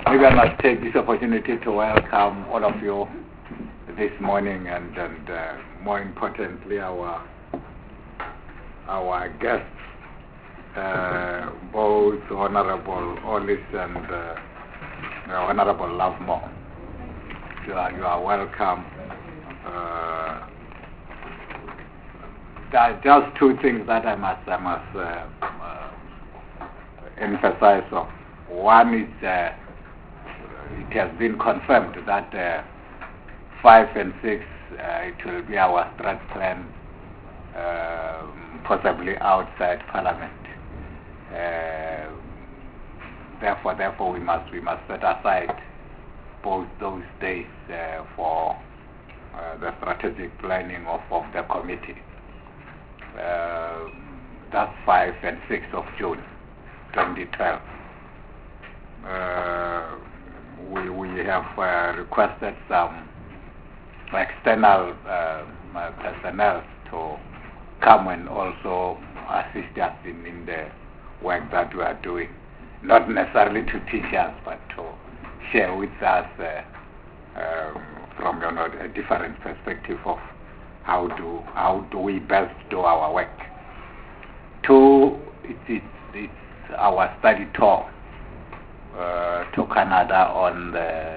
Maybe I must take this opportunity to welcome all of you this morning, and more importantly, our guests, both Honorable Ollis and Honorable Lovemore. You are welcome. There are just two things that I must emphasize on. One is it has been confirmed that 5 and 6 it will be our strat plan, possibly outside Parliament. Therefore, we must set aside both those days for the strategic planning of the committee. That's 5 and 6 of June 2012. We have requested some external personnel to come and also assist us in the work that we are doing, not necessarily to teach us, but to share with us from a different perspective of how do we best do our work. Two, it's our study tour to Canada on the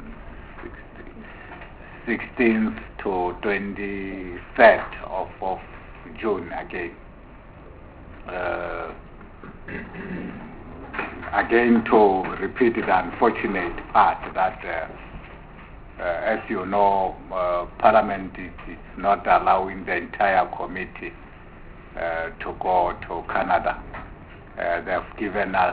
16th to 23rd of June again. Again, to repeat the unfortunate part that, as you know, Parliament is not allowing the entire committee to go to Canada. They've given us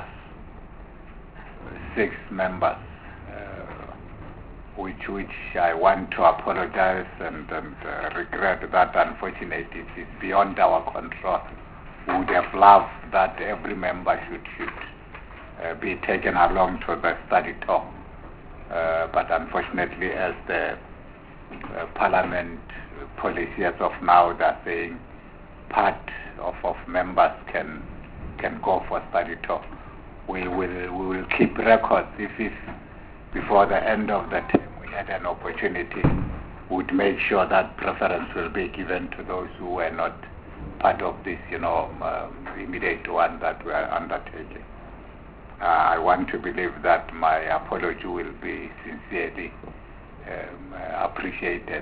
6 members, which I want to apologize and regret that. Unfortunately, it is beyond our control. We would have loved that every member should be taken along to the study tour. But unfortunately, as the Parliament policy as of now, they're saying part of members can go for study tour. We will keep records if before the end of the term we had an opportunity, would make sure that preference will be given to those who were not part of this, immediate one that we are undertaking. I want to believe that my apology will be sincerely appreciated.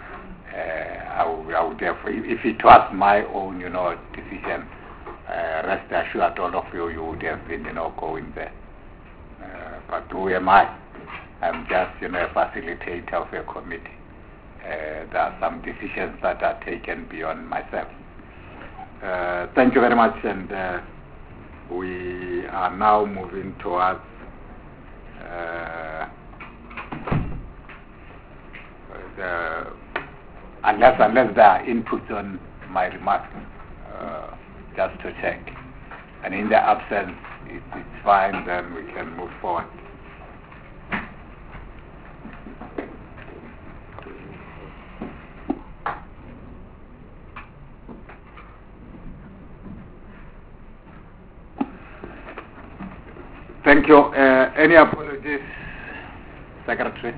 I would have, if it was my own, decision, rest assured all of you would have been, going there. But who am I? I'm just, a facilitator of a committee. There are some decisions that are taken beyond myself. Thank you very much, and we are now moving towards unless there are inputs on my remarks, just to check. And in the absence, it's fine, then we can move forward. Thank you. Any apologies, Secretary?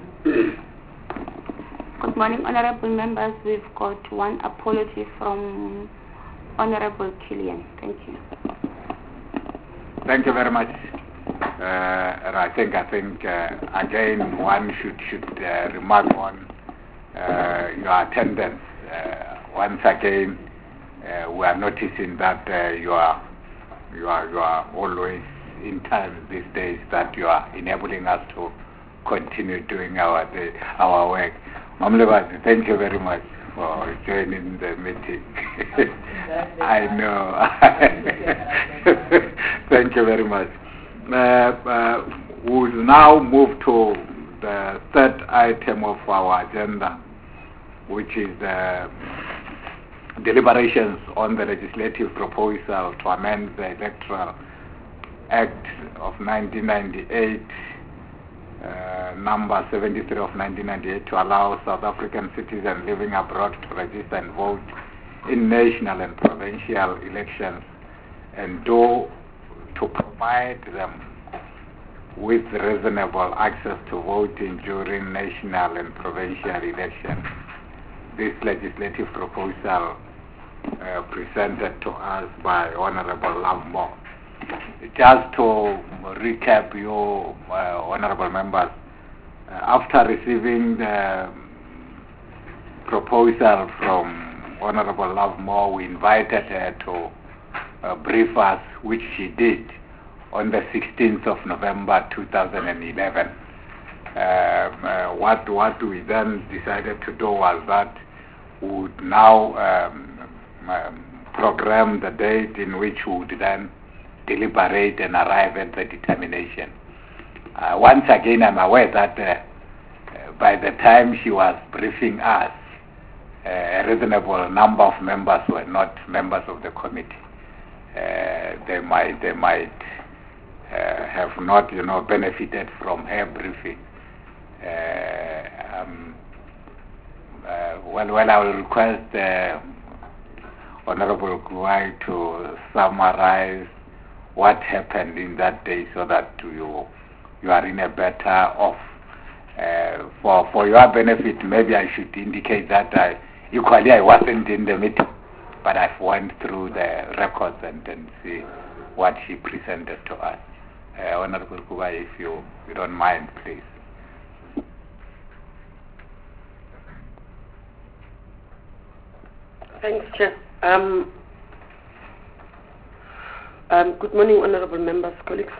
Good morning, honorable members. We've got one apology from Honorable Killian. Thank you. Thank you very much. I think again one should remark on your attendance. Once again, we are noticing that you are always in time these days, that you are enabling us to continue doing our work. Mamleba, thank you very much for joining the meeting. I know. Thank you very much. We'll now move to the third item of our agenda, which is deliberations on the legislative proposal to amend the Electoral Act of 1998, number 73 of 1998, to allow South African citizens living abroad to register and vote in national and provincial elections, and to provide them with reasonable access to voting during national and provincial elections. This legislative proposal presented to us by Honorable Lovemore. Just to recap you, honorable members, after receiving the proposal from Honorable Lovemore, we invited her to brief us, which she did on the 16th of November 2011. What we then decided to do was that we would now program the date in which we would then deliberate and arrive at the determination. Once again, I'm aware that by the time she was briefing us, a reasonable number of members were not members of the committee. They might have not, benefited from her briefing. Well, I will request Honorable Kuai to summarize what happened in that day so that you are in a better off. For your benefit, maybe I should indicate that I wasn't in the meeting, but I've went through the records and see what she presented to us. Honorable Kuai, if you don't mind, please. Thanks, Chair. Good morning, honorable members, colleagues.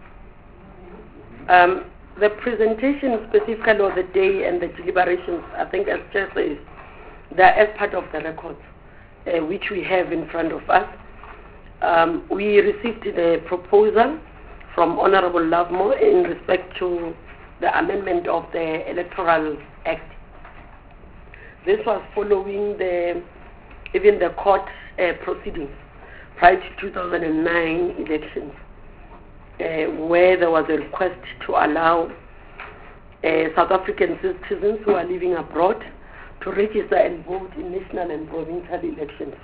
The presentation specifically of the day and the deliberations, I think as Chair says, they are as part of the records which we have in front of us. We received the proposal from Honorable Lovemore in respect to the amendment of the Electoral Act. This was following even the court proceedings prior to 2009 elections, where there was a request to allow South African citizens who are living abroad to register and vote in national and provincial elections.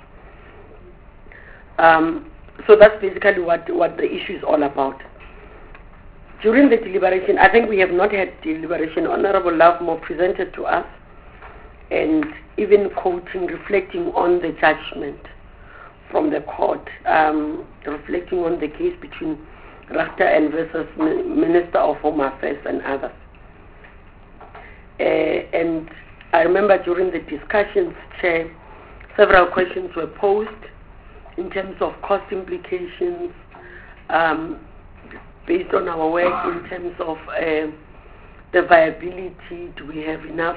So that's basically what the issue is all about. During the deliberation, I think we have not had deliberation. Honorable Lovemore presented to us and even quoting, reflecting on the judgment from the court, reflecting on the case between Rasta and versus Minister of Home Affairs and others. And I remember during the discussions, Chair, several questions were posed in terms of cost implications, based on our work in terms of the viability. Do we have enough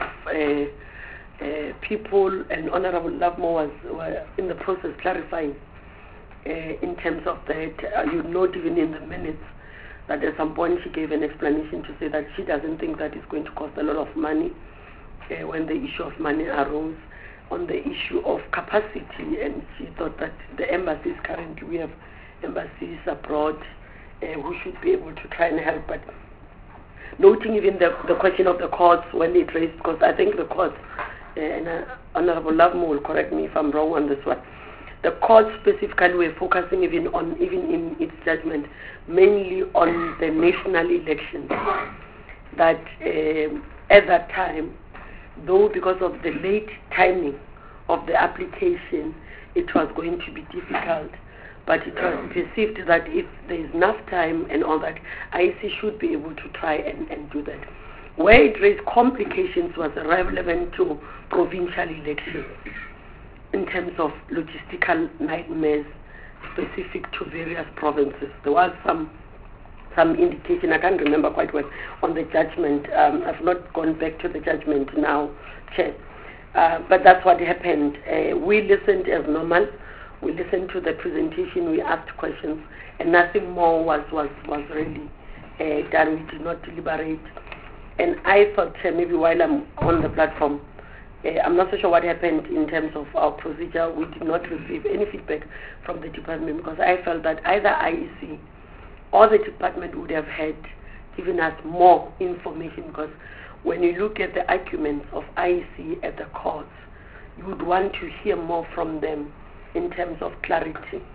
people? And Honorable Lovemore was in the process clarifying in terms of that. You note even in the minutes that at some point she gave an explanation to say that she doesn't think that it's going to cost a lot of money when the issue of money arose on the issue of capacity, and she thought that the embassies currently, we have embassies abroad who should be able to try and help. But noting even the question of the courts when it raised, because I think the courts, and Honorable Lovemore will correct me if I'm wrong on this one, the courts specifically were focusing even in its judgment, mainly on the national elections. That at that time, though because of the late timing of the application, it was going to be difficult, but it was perceived that if there is enough time and all that, IEC should be able to try and do that. Where it raised complications was relevant to provincial elections in terms of logistical nightmares specific to various provinces. There was some indication, I can't remember quite well, on the judgment. I've not gone back to the judgment now, Chair. But that's what happened. We listened as normal. We listened to the presentation, we asked questions, and nothing more was really done. We did not deliberate. And I thought, maybe while I'm on the platform, I'm not so sure what happened in terms of our procedure. We did not receive any feedback from the department, because I felt that either IEC or the department would have had given us more information, because when you look at the arguments of IEC at the courts, you would want to hear more from them in terms of clarity.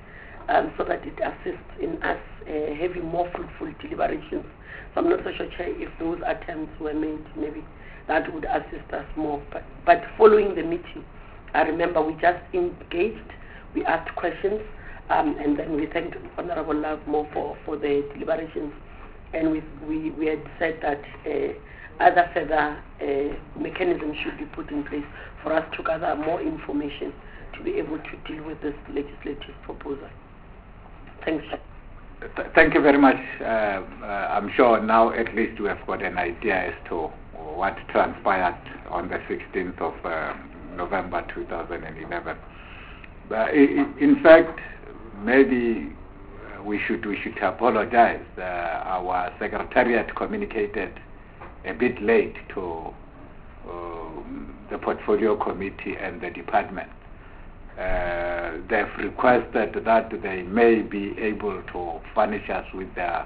so that it assists in us having more fruitful deliberations. So I'm not so sure, Chair, if those attempts were made, maybe that would assist us more. But following the meeting, I remember we just engaged, we asked questions, and then we thanked Honorable Lovemore for the deliberations. And we had said that other further mechanisms should be put in place for us to gather more information to be able to deal with this legislative proposal. Thanks, Chair. Thank you very much. I'm sure now at least we have got an idea as to what transpired on the 16th of November 2011. In fact, maybe we should apologize. Our secretariat communicated a bit late to the portfolio committee and the department. They've requested that they may be able to furnish us with their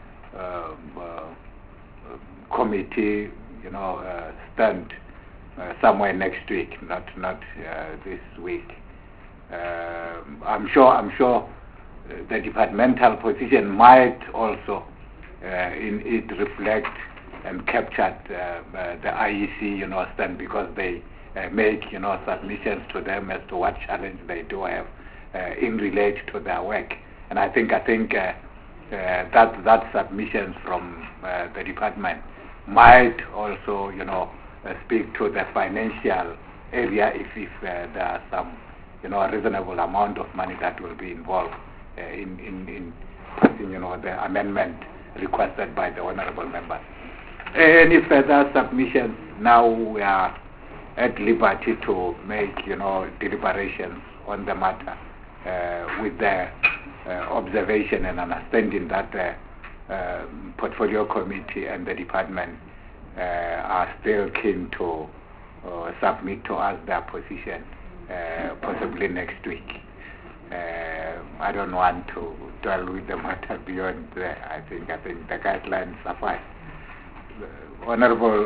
committee, stand somewhere next week, not this week. I'm sure the departmental position might also in it reflect and capture the IEC, stand, because they make submissions to them as to what challenge they do have in relate to their work. And I think that submissions from the department might also speak to the financial area if there are some a reasonable amount of money that will be involved in passing the amendment requested by the honorable members. Any further submissions, now we are at liberty to make deliberations on the matter with the observation and understanding that the portfolio committee and the department are still keen to submit to us their position possibly next week. I don't want to dwell with the matter beyond there. I think the guidelines suffice. Honorable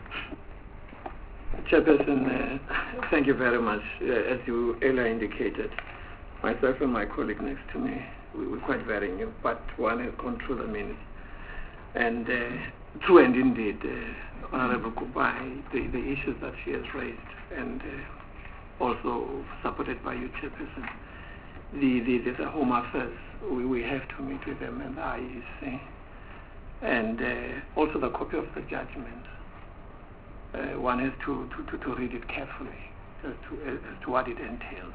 Chairperson, thank you very much. As you earlier indicated, myself and my colleague next to me, we're quite very new, but one has gone through the minutes. And true and indeed, Honorable Kubai, the issues that she has raised, and also supported by you, Chairperson, the Home Affairs, we have to meet with them and the IEC, and also the copy of the judgment. One has to read it carefully as to what it entails.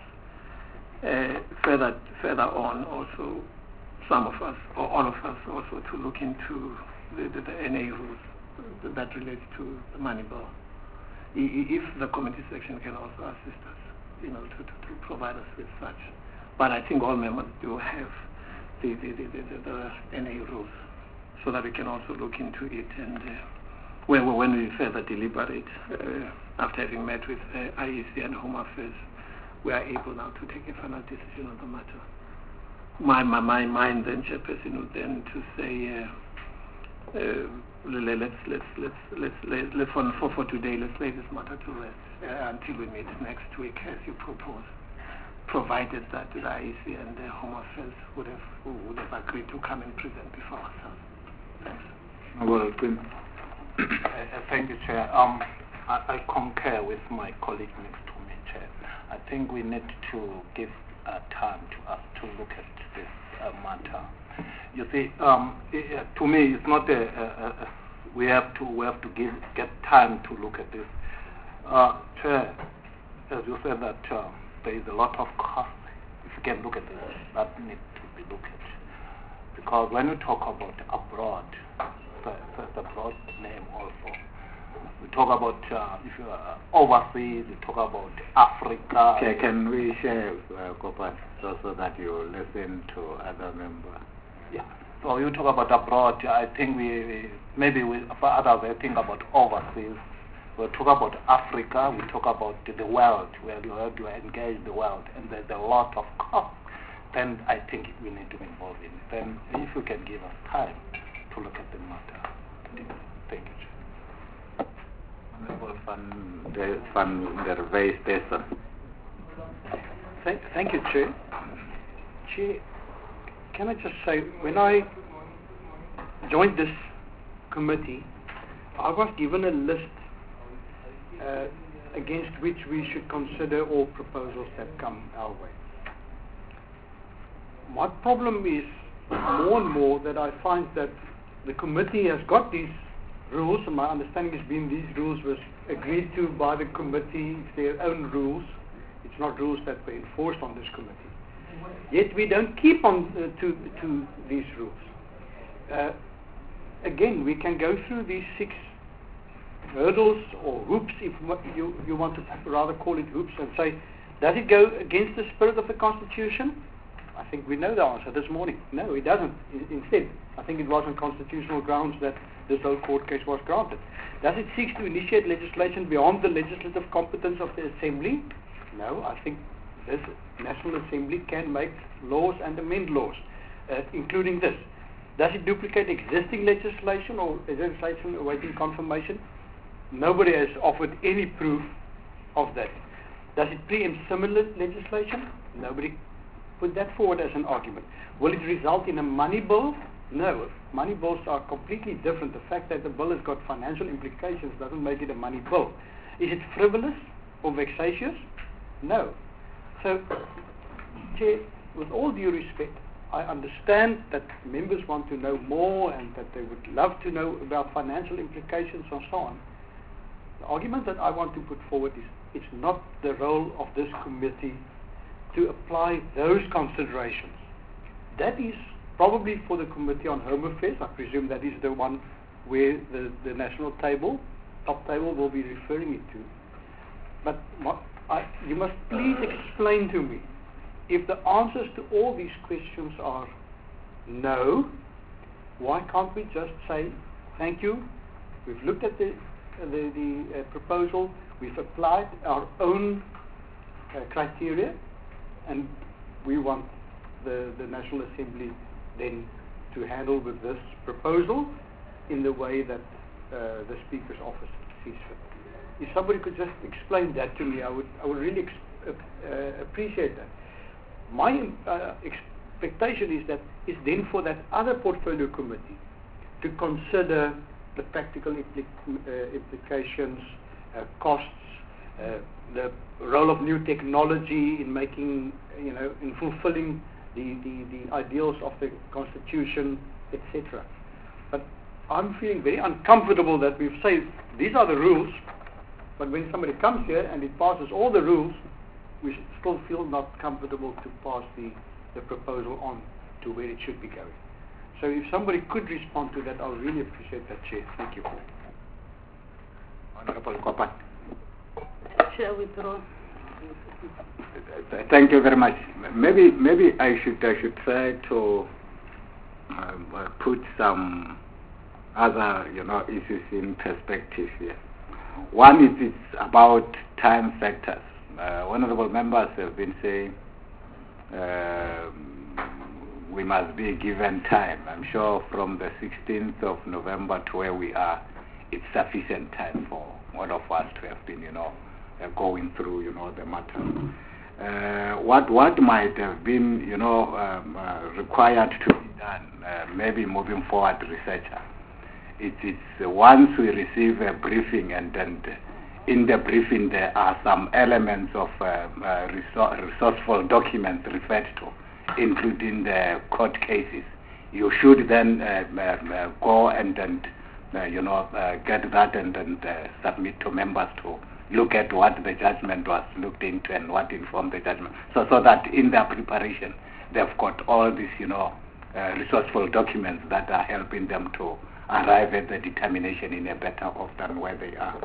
Further on, also, some of us, or all of us, also to look into the NA rules that relate to the money bill. If the committee section can also assist us, to provide us with such. But I think all members do have the NA rules, so that we can also look into it, and when we further deliberate, after having met with IEC and Home Affairs, we are able now to take a final decision on the matter. My mind then, Chairperson, would then to say, let's for today, let's lay this matter to rest until we meet next week, as you propose, provided that the IEC and the Home Affairs would have agreed to come and present before ourselves. Thanks. Well, thank you, Chair. I concur with my colleague next to me, Chair. I think we need to give time to us to look at this matter. You see, to me, it's not we have to get time to look at this. Chair, as you said that there is a lot of cost. If you can look at this, that needs to be looked at. Because when you talk about abroad, the broad name also. We talk about if you are overseas, we talk about Africa. Okay, can we share Kopan so that you listen to other members? Yeah. So you talk about abroad. I think for others they think about overseas. We talk about Africa. We talk about the world, where you engage the world, and there's a lot of cost. Then I think we need to be involved in it. Then if you can give us time to look at the matter. Thank you, Chair. Thank you, Chair. Chair, can I just say, when I joined this committee, I was given a list against which we should consider all proposals that come our way. My problem is more and more that I find that the committee has got these rules, and my understanding has been these rules was agreed to by the committee. It's their own rules. It's not rules that were enforced on this committee. Yet we don't keep on to these rules. Again, we can go through these 6 hurdles or hoops, if you want to rather call it hoops, and say, does it go against the spirit of the Constitution? I think we know the answer this morning. No, it doesn't. Instead, I think it was on constitutional grounds that this whole court case was granted. Does it seek to initiate legislation beyond the legislative competence of the Assembly? No, I think this National Assembly can make laws and amend laws, including this. Does it duplicate existing legislation or legislation awaiting confirmation? Nobody has offered any proof of that. Does it preempt similar legislation? Nobody put that forward as an argument. Will it result in a money bill? No. Money bills are completely different. The fact that the bill has got financial implications doesn't make it a money bill. Is it frivolous or vexatious? No. So, Chair, with all due respect, I understand that members want to know more and that they would love to know about financial implications and so on. The argument that I want to put forward is it's not the role of this committee to apply those considerations. That is probably for the Committee on Home Affairs. I presume that is the one where the national table, top table, will be referring it to. But you must please explain to me, if the answers to all these questions are no, why can't we just say, thank you, we've looked at the proposal, we've applied our own criteria, and we want the National Assembly then to handle with this proposal in the way that the Speaker's office sees fit. If somebody could just explain that to me, I would really appreciate that. My expectation is that it's then for that other portfolio committee to consider the practical implications, costs, the role of new technology in making, in fulfilling the ideals of the Constitution, etc. But I'm feeling very uncomfortable that we've said these are the rules, but when somebody comes here and it passes all the rules, we still feel not comfortable to pass the proposal on to where it should be going. So if somebody could respond to that, I would really appreciate that, Chair. Thank you. Honorable Kopat. Chair, withdraw. Thank you very much. Maybe I should try to put some other issues in perspective here. One is it's about time factors. Honorable members have been saying we must be given time. I'm sure from the 16th of November to where we are, it's sufficient time for all of us to have been, going through, the matter. What might have been, required to be done, maybe moving forward, researcher. It's once we receive a briefing and in the briefing there are some elements of resourceful documents referred to, including the court cases. You should then go and get that and submit to members to look at what the judgment was looked into and what informed the judgment. So that in their preparation they've got all these resourceful documents that are helping them to arrive at the determination in a better off than where they are.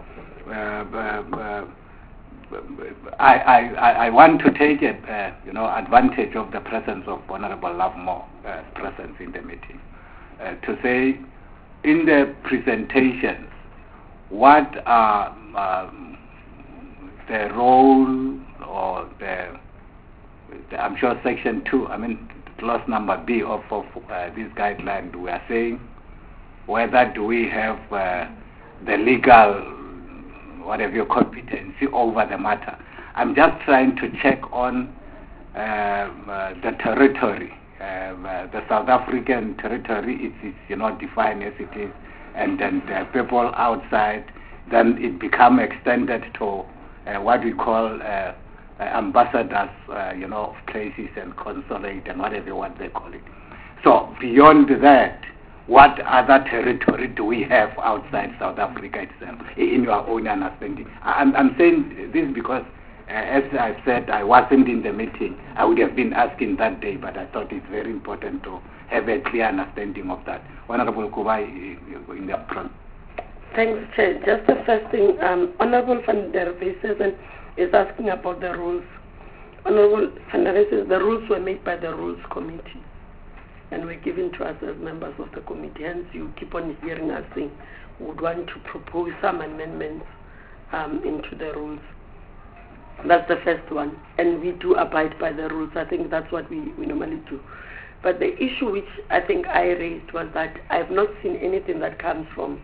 I want to take advantage of the presence of Honorable Lovemore presence in the meeting to say, in the presentations, what are the role or I'm sure section 2, clause number B of this guideline, we are saying whether do we have the legal competency over the matter. I'm just trying to check on the territory the South African territory is defined as it is, and then the people outside, then it become extended to what we call ambassadors, of places and consulate and whatever what they call it. So beyond that, what other territory do we have outside South Africa itself, in your own understanding? I'm saying this because, as I said, I wasn't in the meeting. I would have been asking that day, but I thought it's very important to have a clear understanding of that. Honorable Kubai, in the front. Thanks, Chair. Just the first thing, Honorable Van der Westhuizen is asking about the rules. Honorable Van der Westhuizen, the rules were made by the Rules Committee and were given to us as members of the committee. Hence, you keep on hearing us saying we would want to propose some amendments into the rules. That's the first one. And we do abide by the rules. I think that's what we normally do. But the issue which I think I raised was that I have not seen anything that comes from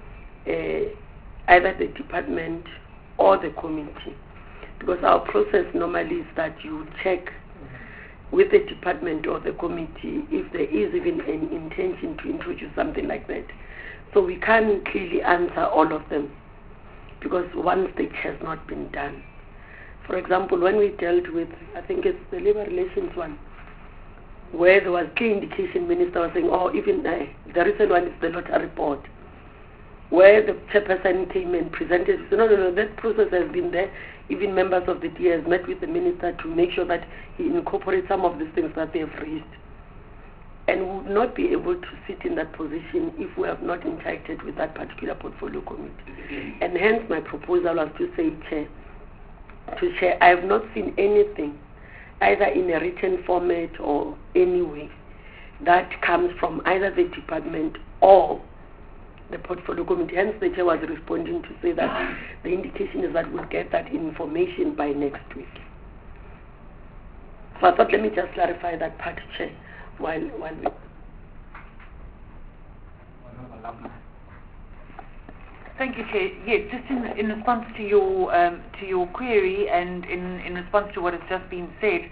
either the department or the committee. Because our process normally is that you check with the department or the committee if there is even an intention to introduce something like that. So we can't clearly answer all of them because one stage has not been done. For example, when we dealt with, I think it's the labor relations one, where there was clear indication, Minister was saying, even the recent one is the lottery board, where the chairperson came and presented, no, that process has been there. Even members of the DA has met with the minister to make sure that he incorporates some of these things that they have raised. And we would not be able to sit in that position if we have not interacted with that particular portfolio committee. And hence my proposal was to say, Chair, I have not seen anything, either in a written format or any way, that comes from either the department or the portfolio committee. Hence, the Chair was responding to say that the indication is that we'll get that information by next week. So I thought, let me just clarify that part, Chair, while we... Thank you, Chair. Yes, just in response to your query and in response to what has just been said,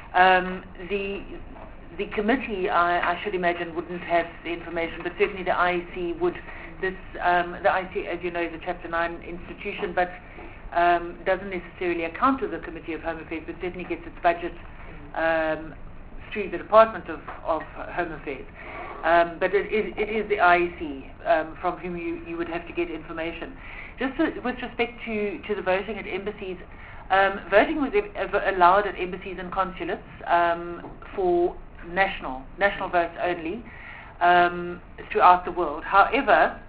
the committee, I should imagine, wouldn't have the information, but certainly the IEC would. The IEC, as you know, is a Chapter 9 institution, but doesn't necessarily account to the Committee of Home Affairs, but certainly gets its budget through the Department of Home Affairs. But it is the IEC from whom you would have to get information. Just with respect to the voting at embassies, voting was allowed at embassies and consulates for national votes only throughout the world. However,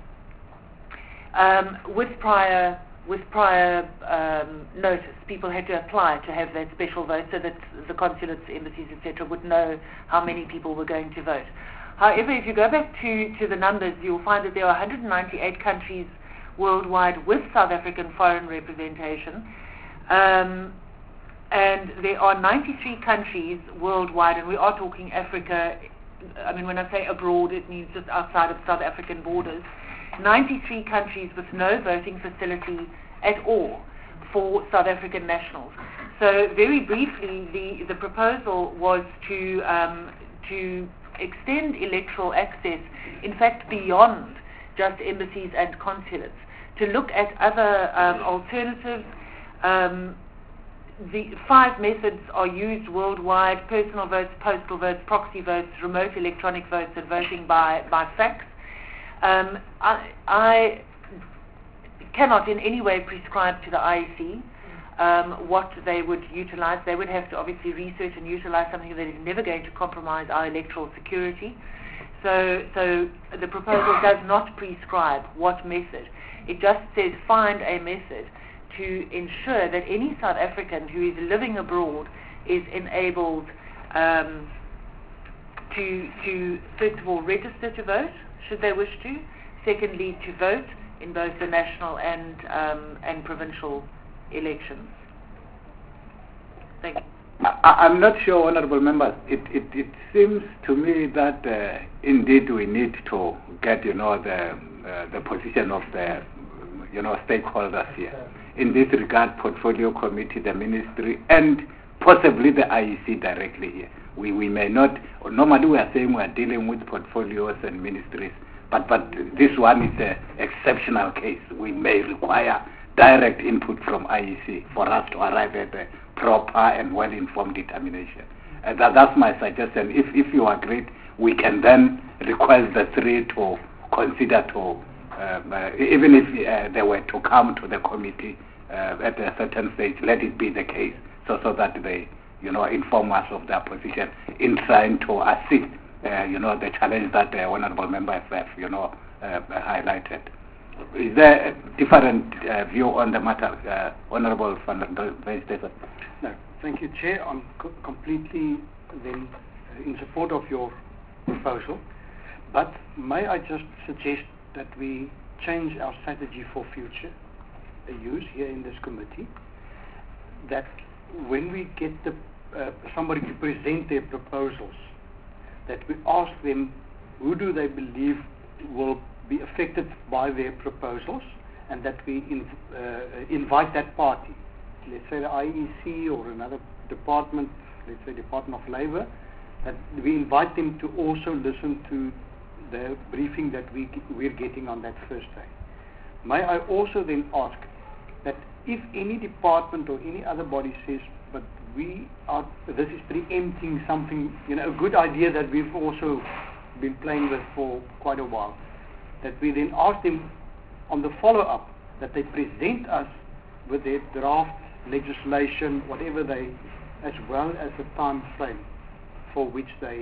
with prior notice, people had to apply to have that special vote so that the consulates, embassies, etc. would know how many people were going to vote. However, if you go back to the numbers, you'll find that there are 198 countries worldwide with South African foreign representation, and there are 93 countries worldwide, and we are talking Africa. I mean, when I say abroad, it means just outside of South African borders. 93 countries with no voting facility at all for South African nationals. So very briefly, the proposal was to extend electoral access, in fact, beyond just embassies and consulates, to look at other alternatives. The 5 methods are used worldwide: personal votes, postal votes, proxy votes, remote electronic votes, and voting by fax. I cannot in any way prescribe to the IEC what they would utilize. They would have to obviously research and utilize something that is never going to compromise our electoral security. So the proposal does not prescribe what method. It just says find a method to ensure that any South African who is living abroad is enabled to first of all register to vote, should they wish to. Secondly, to vote in both the national and provincial elections. Thank you. I'm not sure, honourable members. It seems to me that indeed we need to get the position of the stakeholders here. In this regard, portfolio committee, the ministry, and possibly the IEC directly here. We may not, normally we are saying we are dealing with portfolios and ministries, but this one is an exceptional case. We may require direct input from IEC for us to arrive at a proper and well-informed determination. That's my suggestion. If you agree, we can then request the three to consider to, even if they were to come to the committee at a certain stage, let it be the case, so that they, inform us of their position in trying to assist, the challenge that the honourable member have, highlighted. Is there a different view on the matter, Honourable Van der Westhuizen? No, thank you, Chair. I'm completely then in support of your proposal, but may I just suggest that we change our strategy for future use here in this committee, that when we get somebody to present their proposals, that we ask them who do they believe will be affected by their proposals, and that we invite that party, let's say the IEC or another department, let's say Department of Labour, that we invite them to also listen to the briefing that we're getting on that first day. May I also then ask that if any department or any other body says, but this is preempting something, a good idea that we've also been playing with for quite a while, that we then ask them on the follow-up that they present us with their draft legislation, whatever they, as well as the time frame for which they,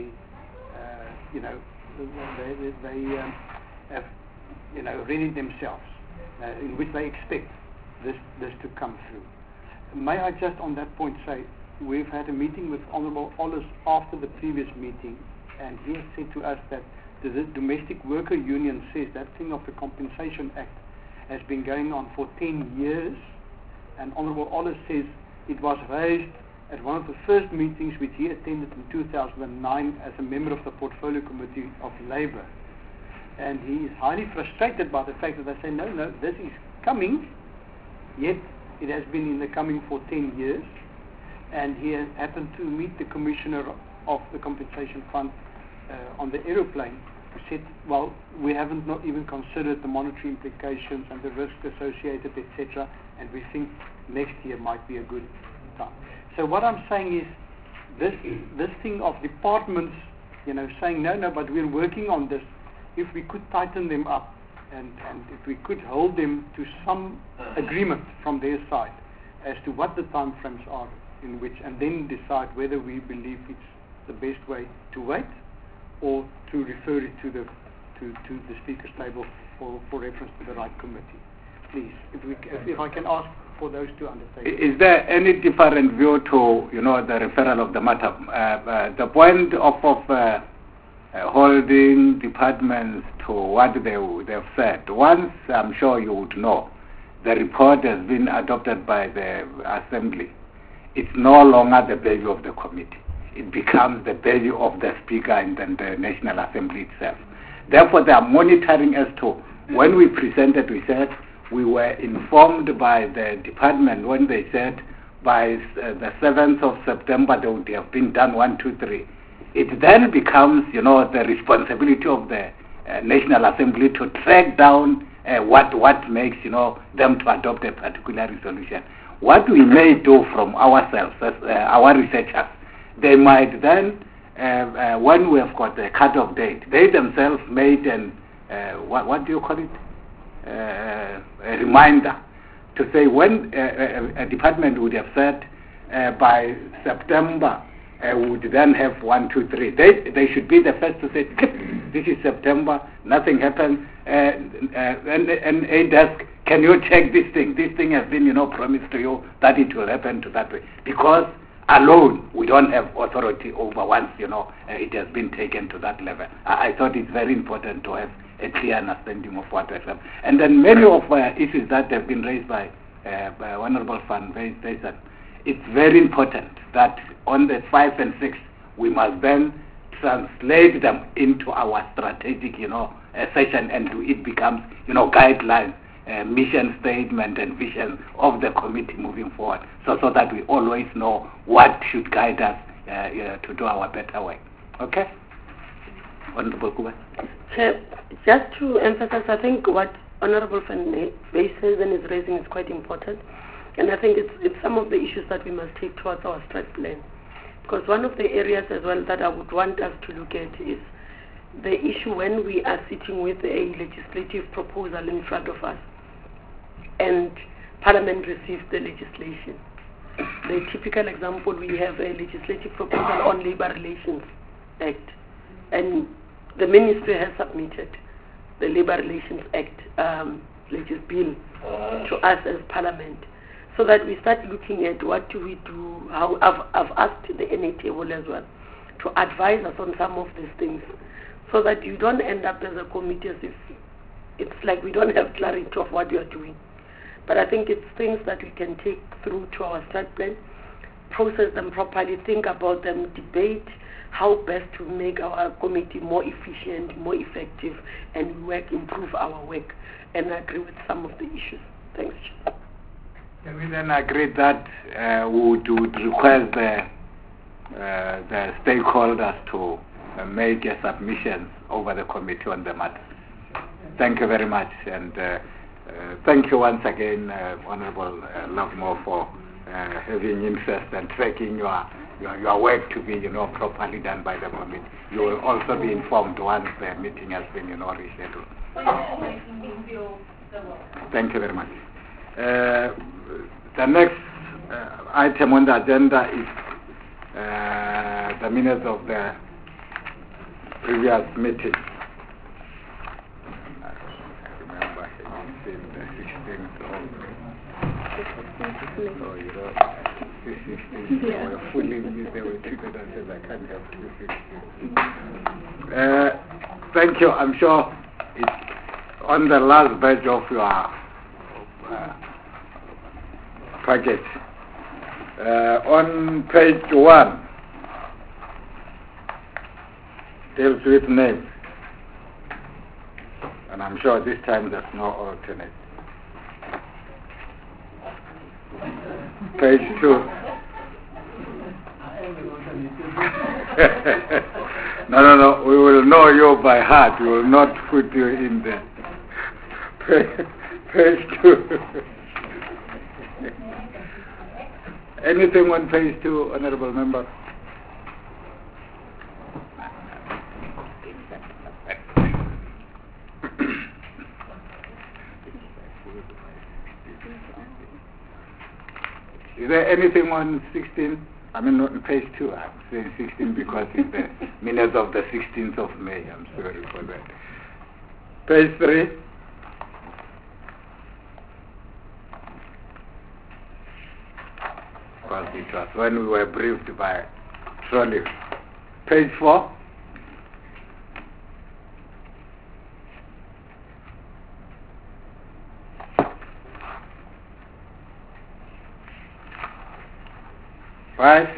have, ready themselves, in which they expect this to come through. May I just on that point say, we've had a meeting with Honourable Ollis after the previous meeting, and he has said to us that the Domestic Worker Union says that thing of the Compensation Act has been going on for 10 years, and Honourable Ollis says it was raised at one of the first meetings which he attended in 2009 as a member of the Portfolio Committee of Labour. And he is highly frustrated by the fact that they say, no, this is coming, yet it has been in the coming for 10 years. And he has happened to meet the Commissioner of the Compensation Fund on the aeroplane, who said, well, we haven't not even considered the monetary implications and the risk associated, etc., and we think next year might be a good time. So what I'm saying is, this thing of departments, saying, no, but we're working on this, if we could tighten them up, and if we could hold them to some agreement from their side as to what the time frames are in which, and then decide whether we believe it's the best way to wait or to refer it to the Speaker's table for reference to the right committee. Please, if I can ask for those to undertake. Is there any different view to, the referral of the matter? The point of holding departments to what they've said. Once, I'm sure you would know, the report has been adopted by the Assembly. It's no longer the baby of the committee. It becomes the baby of the Speaker and then the National Assembly itself. Therefore, they are monitoring as to, when we presented, we said, we were informed by the department when they said by the 7th of September they would have been done 1, 2, 3. It then becomes, the responsibility of the National Assembly to track down what makes, them to adopt a particular resolution. What we may do from ourselves, as our researchers, they might then, when we have got a cut-off date, they themselves made what do you call it? A reminder to say when a department would have said by September would then have 1, 2, 3. They should be the first to say this is September, nothing happened, and a desk, can you check this thing? This thing has been promised to you that it will happen to that way, because alone we don't have authority over once it has been taken to that level. I thought it's very important to have a clear understanding of what has happened. And then many of issues that have been raised by Honourable Van Westhuizen, it's very important that on the 5 and 6 we must then translate them into our strategic session, and it becomes guidelines, mission statement and vision of the committee moving forward, so that we always know what should guide us to do our better work. Okay? Honorable Kuba. Chair, just to emphasize, I think what Honorable Van Wysen is raising is quite important. And I think it's some of the issues that we must take towards our strat plan. Because one of the areas as well that I would want us to look at is the issue when we are sitting with a legislative proposal in front of us and Parliament receives the legislation. The typical example, we have a legislative proposal on Labour Relations Act, and the Ministry has submitted the Labour Relations Act bill to us as Parliament, so that we start looking at what do we do. How I've asked the NA table as well to advise us on some of these things, so that you don't end up as a committee as if it's like we don't have clarity of what we are doing. But I think it's things that we can take through to our strat plan, process them properly, think about them, debate how best to make our committee more efficient, more effective, and improve our work. And I agree with some of the issues. Thanks, Chair. Can we then agree that we would request the stakeholders to make a submission over the committee on the matter? Thank you very much, and thank you once again, Honorable Lovemore, for having interest and tracking your work to be, properly done by the committee. You will also be informed once the meeting has been, rescheduled. Thank you very much. The next item on the agenda is the minutes of the previous meeting. I remember in the 16th of they were fully they were treated as I can't have 216. Thank you. I'm sure it's on the last page of your package. On page 1, deals with names. And I'm sure this time there's no alternate. Page 2. No, we will know you by heart. We will not put you in there. Page 2. Anything on page 2, Honorable Member? Is there anything on 16? I mean, on page 2. I'm saying 16 because it's the minutes of the 16th of May. I'm sorry for that. Page 3. Because it was when we were briefed by Trolley. Page 4. Right.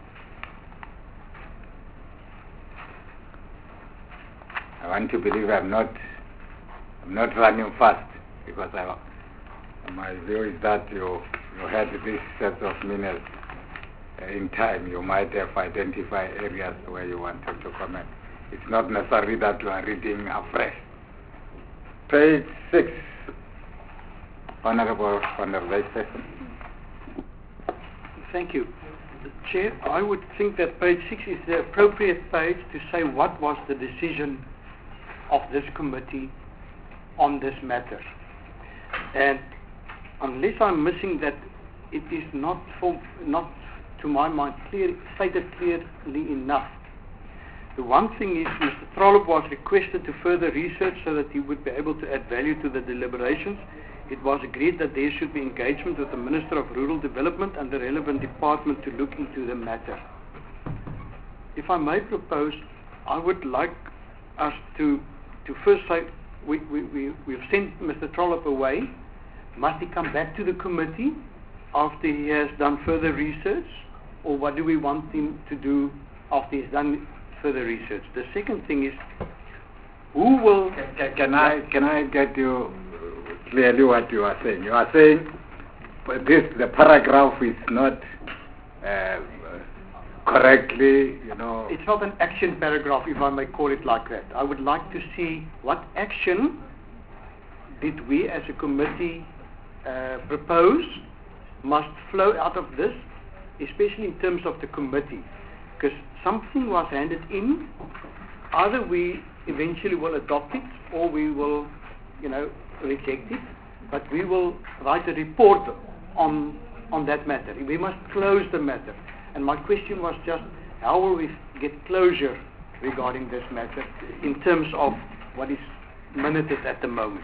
I want to believe I'm not running fast, because my view is that you had this set of minutes in time. You might have identified areas where you wanted to comment. It's not necessary that you are reading afresh. Page 6. Honorable Van Wysen. Thank you. Chair, I would think that page 6 is the appropriate page to say what was the decision of this committee on this matter. And unless I'm missing that, it is not to my mind stated clearly enough. The one thing is Mr. Trollop was requested to further research so that he would be able to add value to the deliberations. It was agreed that there should be engagement with the Minister of Rural Development and the relevant department to look into the matter. If I may propose, I would like us to first say we've sent Mr. Trollop away. Must he come back to the committee after he has done further research, or what do we want him to do after he's done further research? The second thing is, who will... Can I get you clearly what you are saying? You are saying the paragraph is not correctly, It's not an action paragraph, if I may call it like that. I would like to see what action did we as a committee propose must flow out of this, especially in terms of the committee. Because something was handed in, either we eventually will adopt it or we will, reject it, but we will write a report on that matter. We must close the matter. And my question was just, how will we get closure regarding this matter in terms of what is minuted at the moment?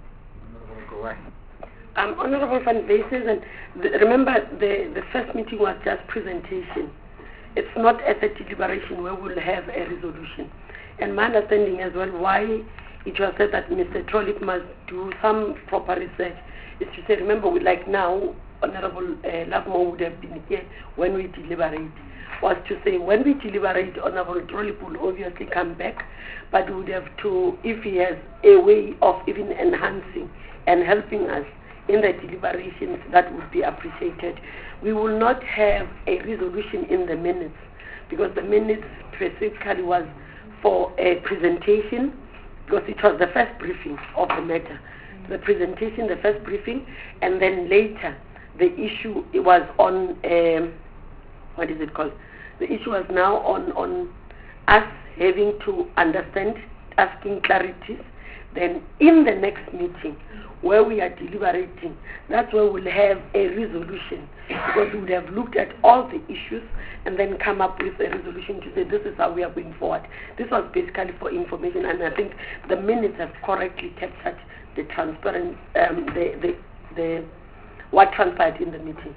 Honorable Van Bases, and remember the first meeting was just presentation. It's not at the deliberation where we'll have a resolution. And my understanding as well why it was said that Mr. Trollip must do some proper research is to say, remember, like now, Honorable Lovemore would have been here when we deliberate, was to say when we deliberate, Honorable Trollip will obviously come back, but we would have to, if he has a way of even enhancing and helping us in the deliberations, that would be appreciated. We will not have a resolution in the minutes because the minutes specifically was for a presentation because it was the first briefing of the matter. The presentation, the first briefing, and then later the issue was on, what is it called? The issue was now on us having to understand, asking clarities. Then in the next meeting, where we are deliberating, that's where we'll have a resolution because we would have looked at all the issues and then come up with a resolution to say this is how we are going forward. This was basically for information, and I think the minutes have correctly captured the transparent, the what transpired in the meeting.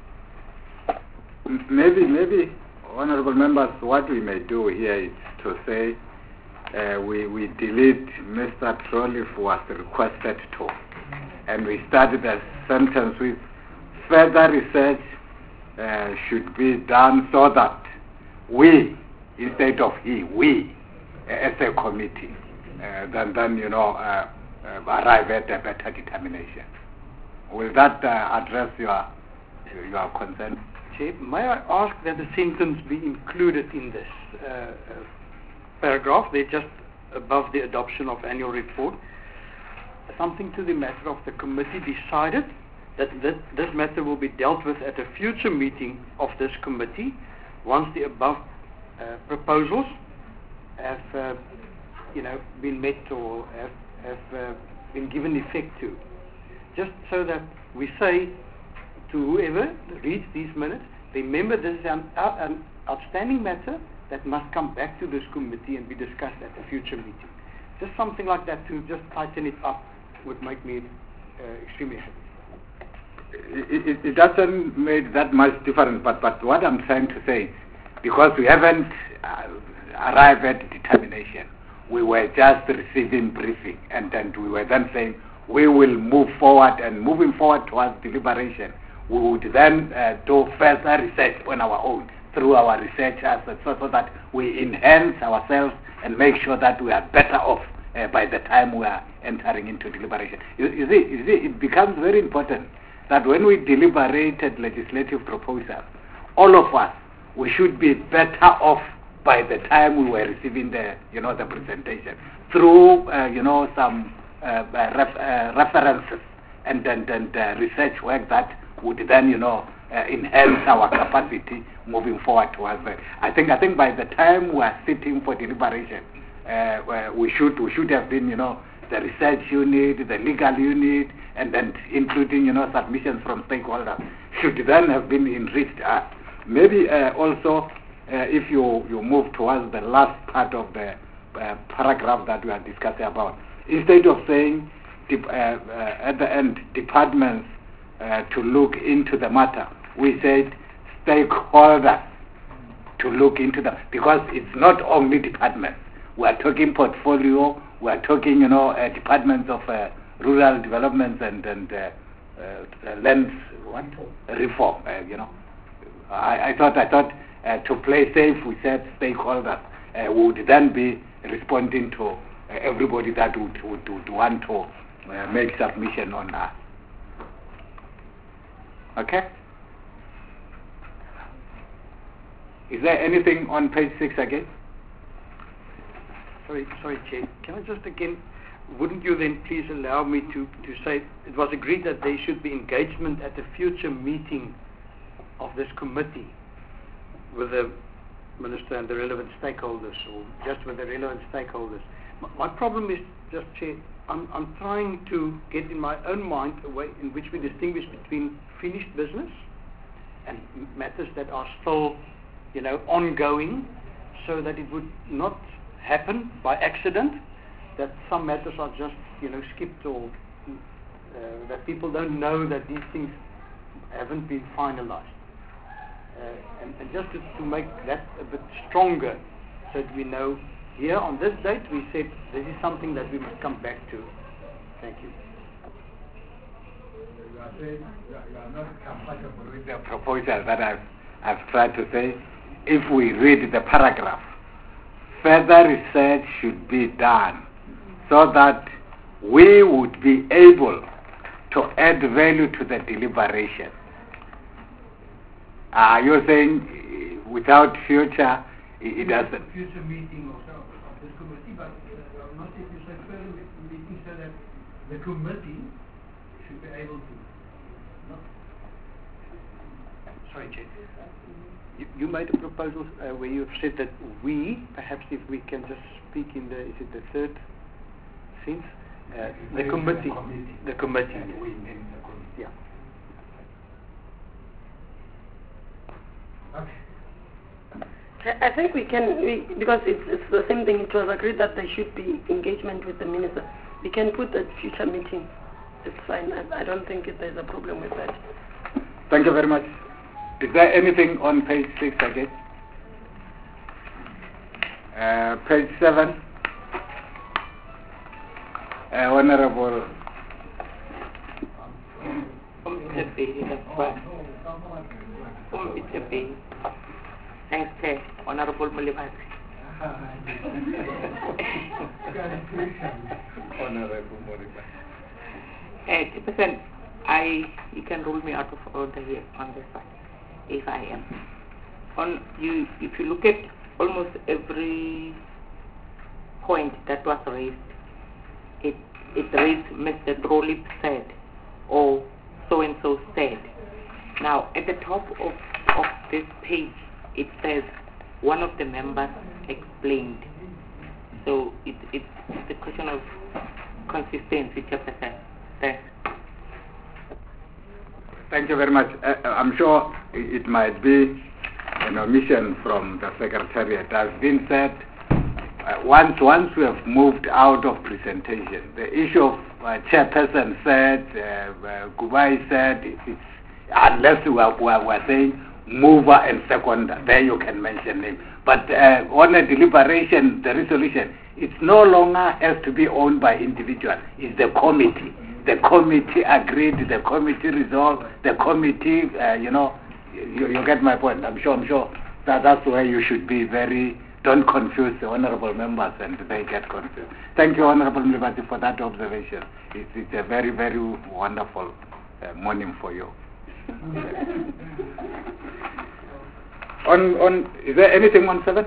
Maybe, honorable members, what we may do here is to say we delete Mr. Trollip was requested to, and we started a sentence with further research should be done so that we, instead of he, we as a committee, then arrive at a better determination. Will that address your concern? Chair, may I ask that the sentence be included in this paragraph? They're just above the adoption of annual report. Something to the matter of the committee decided that this matter will be dealt with at a future meeting of this committee once the above proposals have been met or have been given effect to. Just so that we say to whoever reads these minutes, remember this is an outstanding matter that must come back to this committee and be discussed at a future meeting. Just something like that to just tighten it up would make me extremely happy. It doesn't make that much difference, but what I'm trying to say, because we haven't arrived at determination, we were just receiving briefing, and then we were then saying we will move forward, and moving forward towards deliberation, we would then do further research on our own through our researchers, so that we enhance ourselves and make sure that we are better off by the time we are entering into deliberation. You see, it becomes very important that when we deliberated legislative proposals, all of us, we should be better off by the time we were receiving the presentation through some references and then the research work that would then enhance our capacity moving forward towards that. I think by the time we are sitting for deliberation, we should have been the research unit, the legal unit, and then including submissions from stakeholders should then have been enriched. Maybe also if you move towards the last part of the paragraph that we are discussing about, instead of saying at the end departments to look into the matter, we said stakeholders to look into them, because it's not only departments. We are talking portfolio, we are talking departments of rural development and land reform. I thought to play safe, we said stakeholders would then be responding to everybody that would want to make submission on that. Okay? Is there anything on page 6 again? Sorry, Chair. Can I just again, wouldn't you then please allow me to say it was agreed that there should be engagement at a future meeting of this committee with the Minister and the relevant stakeholders, or just with the relevant stakeholders. My problem is just, Chair, I'm trying to get in my own mind a way in which we distinguish between finished business and matters that are still, ongoing, so that it would not happen by accident that some matters are just, skipped, or that people don't know that these things haven't been finalized. And just to make that a bit stronger, so that we know here on this date we said this is something that we must come back to. Thank you. You are saying you are not compatible with the proposal that I've tried to say. If we read the paragraph, further research should be done so that we would be able to add value to the deliberation. You're saying without future, it doesn't. Future meeting of this committee, but not if you say further meeting, so that the committee should be able to. Sorry, Chair. You made a proposal where you have said that perhaps if we can just speak in the, is it the third sense? The committee. The committee. Yeah. Okay. I think we can, because it's the same thing. It was agreed that there should be engagement with the minister. We can put that future meeting. It's fine. I don't think there's a problem with that. Thank you very much. Is there anything on page 6 again? Page 7. Honorable. Thanks, Chair. Honorable Mulibati. Honorable Mulibati. 80%, you can rule me out of order here on this one, if I am. If you look at almost every point that was raised, it raised Mr. Drolip said, or so-and-so said. Now, at the top of this page, it says, one of the members explained. So it's the question of consistency, Chairperson. Thanks. Thank you very much. I'm sure it might be an omission from the Secretariat. As been said, once we have moved out of presentation, the issue of Chairperson said, Kubai said, unless we are saying mover and seconder, then you can mention name. But on a deliberation, the resolution, it no longer has to be owned by individuals. It's the committee. The committee agreed, the committee resolved, the committee, you get my point. I'm sure that's where you should be very, don't confuse the honorable members and they get confused. Thank you, Honorable Mlibati, for that observation. It's a very, very wonderful morning for you. Is there anything on 7?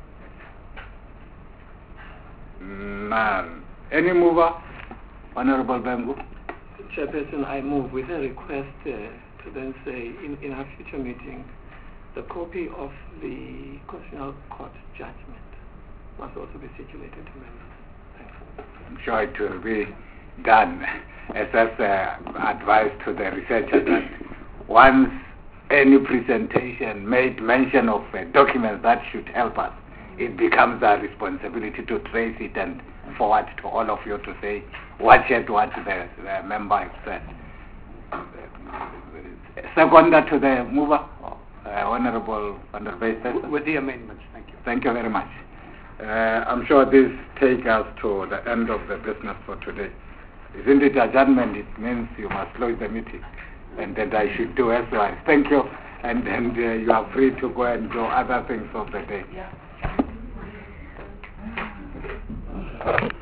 None. Any mover? Honorable Bengu. Chairperson, I move with a request to then say in our future meeting, the copy of the Constitutional Court judgment must also be circulated to members. Thank you. I'm sure it will be done as advised to the researchers that once any presentation made mention of documents that should help us, it becomes our responsibility to trace it and forward to all of you to say what the member has said. Seconder to the mover, Honorable Van der Westhuizen. With the amendments, thank you. Thank you very much. I'm sure this takes us to the end of the business for today. Isn't it adjournment? It means you must close the meeting, and then I should do as well. Thank you, and then you are free to go and do other things of the day. Yeah.